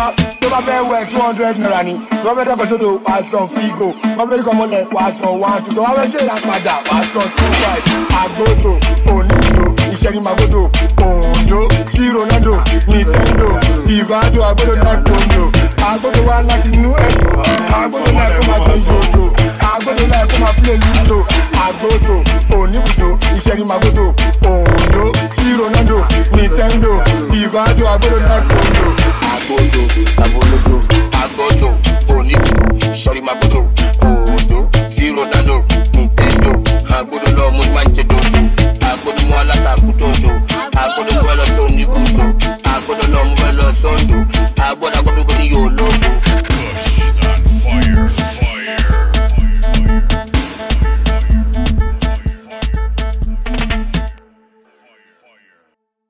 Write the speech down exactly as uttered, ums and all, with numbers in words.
bá tó bá fẹ́ wẹ̀ two hundred naira ni tó bá fẹ́ dẹ́kọ̀ sódò wàá san free go tó bá fẹ́ dẹ́kọ̀ mọ́lẹ̀ wàá san one two tó bá fẹ́ ṣe ìràpadà wàá san two five àgbòdo onídìdó ìṣẹ́ni màgbòdo òǹdó sí Ronaldo Nintendo ìbádò àgbòdo náà gbòǹdò àgbòdo wá láti inú ẹ̀dọ̀ àgbòdo náà kó máa gbé gbòǹdò àgbòdo náà kó máa play ludo àgbòdo onídìdó ìṣẹ́ni màgbòdo òǹdó sí Ronaldo Nintendo ìbádò àgbòdo náà gbòǹdò àgbòdo àgbòdo.